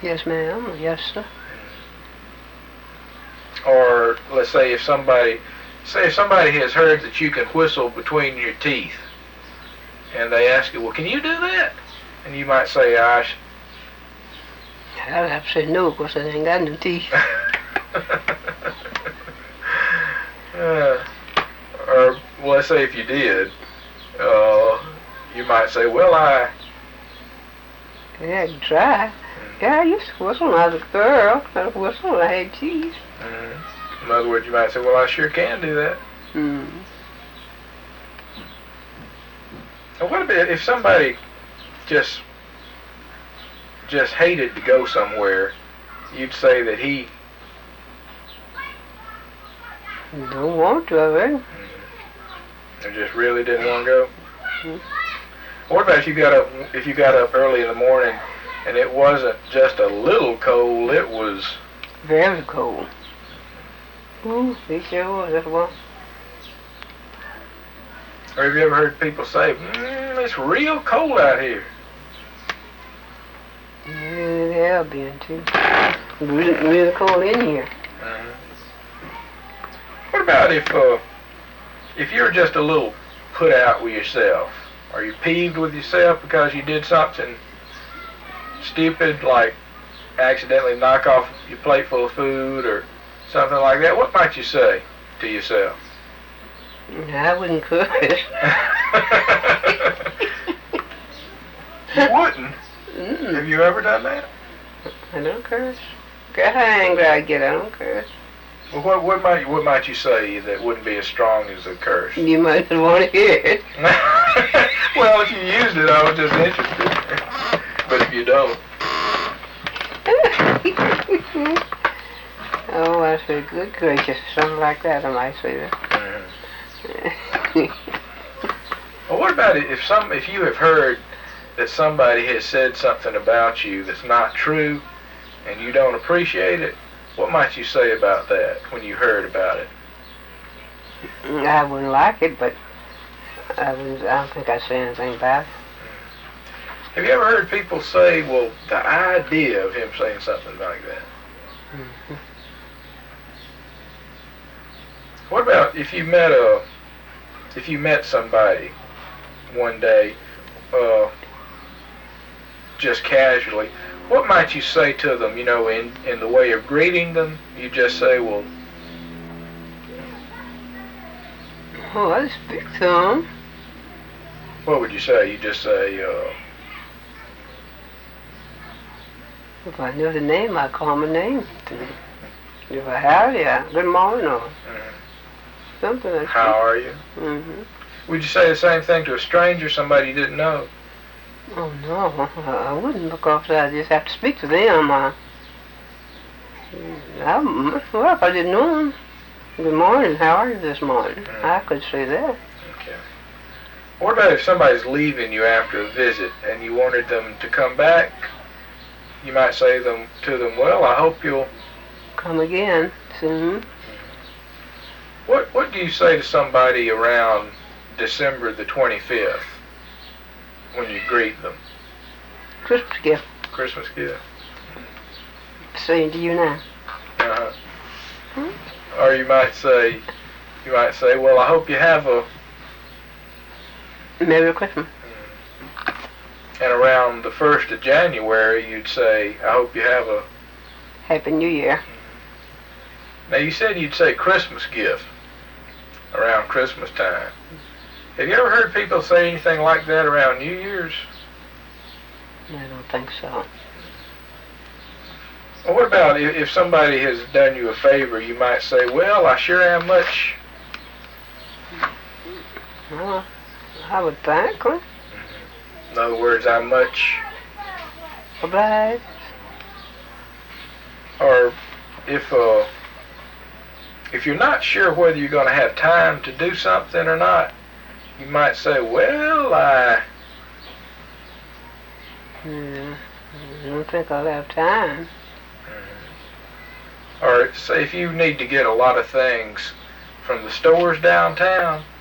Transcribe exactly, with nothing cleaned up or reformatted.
Yes, ma'am. Yes, sir. Or let's say if somebody, say if somebody has heard that you can whistle between your teeth, and they ask you, well, can you do that? And you might say, I sh I'd have to say no, because I ain't got no teeth. uh, or well, let's say if you did, uh, you might say, well, I... Yeah, I could try. Yeah, I used to whistle when I was a girl. I whistled when I had teeth. Mm-hmm. In other words, you might say, well, I sure can do that. Mm. And what about if somebody just just hated to go somewhere, you'd say that he Don't want to, I reckon. Mm-hmm. And just really didn't want to go? Mm-hmm. What about if you got up if you got up early in the morning and it wasn't just a little cold, it was very cold. Ooh, it sure was. That's one. Or have you ever heard people say, mm, it's real cold out here? Yeah, it have been too. Really, really cold in here. Mm-hmm. What about if uh, if you're just a little put out with yourself? Are you peeved with yourself because you did something stupid, like accidentally knock off your plate full of food or something like that? What might you say to yourself? I wouldn't curse. You wouldn't? Mm-mm. Have you ever done that? I don't curse. Get how angry I get, I don't curse. Well, what, what might what might you say that wouldn't be as strong as a curse? You might not want to hear it. Well, if you used it, I was just interested. But if you don't. Oh, I say, good gracious, something like that, I might say that. Mm-hmm. Well, what about it if some if you have heard that somebody has said something about you that's not true, and you don't appreciate it? What might you say about that when you heard about it? I wouldn't like it, but I wouldn't. I don't think I'd say anything about it. Have you ever heard people say, well, the idea of him saying something like that? Mm-hmm. What about if you met a, if you met somebody one day, uh, just casually, what might you say to them, you know, in, in the way of greeting them? You just say, well... Oh, I speak to them. What would you say? You just say, uh... If I knew the name, I'd call my name. If I had it, yeah, good morning or mm-hmm. something like that. How are you? Mm-hmm. Would you say the same thing to a stranger, somebody you didn't know? Oh, no, I wouldn't, because I just have to speak to them. I, I, well, if I didn't know them, good morning, how are you this morning? Mm-hmm. I could say that. Okay. What about if somebody's leaving you after a visit and you wanted them to come back? You might say them to them, well, I hope you'll... Come again soon. Mm-hmm. What, what do you say to somebody around December the twenty-fifth? When you greet them? Christmas gift. Christmas gift. Saying to you now. Uh-huh. Hmm? Or you might say, you might say, well, I hope you have a... Merry Christmas. And around the first of January, you'd say, I hope you have a... Happy New Year. Now, you said you'd say Christmas gift around Christmas time. Have you ever heard people say anything like that around New Year's? I don't think so. Well, what about if, if somebody has done you a favor, you might say, well, I sure am much... Well, I would think, huh? In other words, I'm much... Obliged. Or if, uh, if you're not sure whether you're going to have time to do something or not, you might say, well, I... Yeah, I don't think I'll have time. Mm-hmm. Or say if you need to get a lot of things from the stores downtown,